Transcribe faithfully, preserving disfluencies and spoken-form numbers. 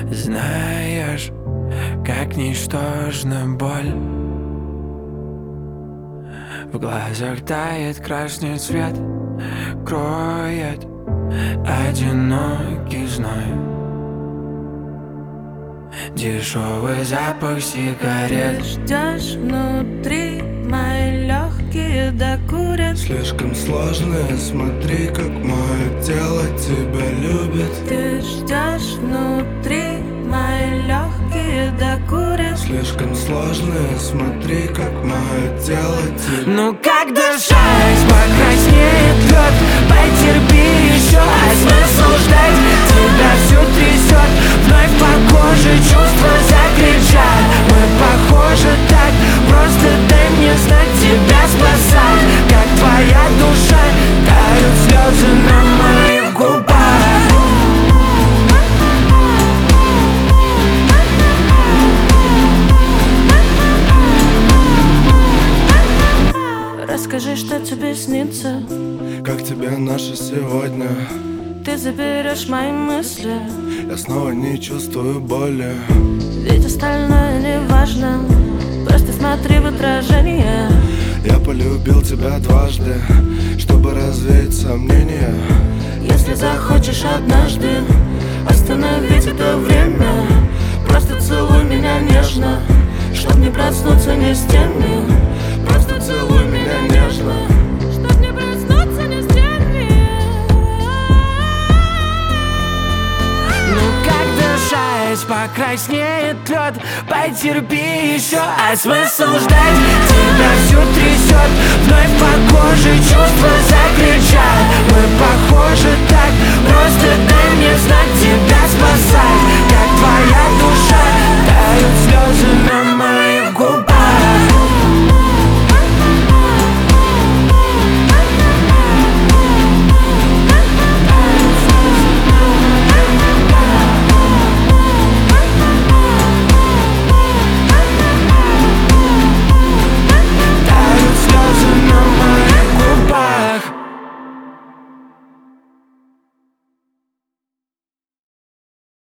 Знаешь, как ничтожна боль. В глазах тает красный цвет, кроет одинокий зной. Дешевый запах сигарет. Ждешь внутри, мои легкие докурят. Слишком сложное, смотри, как мое тело тебя любит. Ты ждешь внутри, мои легкие докурят. Слишком сложное, смотри, как мое тело тебя. Ну как дышать, покраснеет лед. Потерпи еще, а смысл ждать? Тебя всю трясет, вновь по коже чувства закричат. Мы похожи так, просто дай мне знать, тебя спасать. Как твоя душа, тают слезы на моих губах. Расскажи, что тебе снится. Как тебе наше сегодня? Ты заберешь мои мысли. Я снова не чувствую боли. Ведь остальное не важно. Просто смотри в отражение. Я полюбил тебя дважды, чтобы развеять сомнения. Если захочешь однажды остановить это время, просто целуй меня нежно, чтоб не проснуться ни с теми. Просто целуй меня нежно, чтоб не проснуться ни с теми. Ну как дышать, покраснеет лед. Потерпи еще, а смысл ждать? Тебя всю трясет, вновь по коже чувства закричат. Мы похожи так, просто дай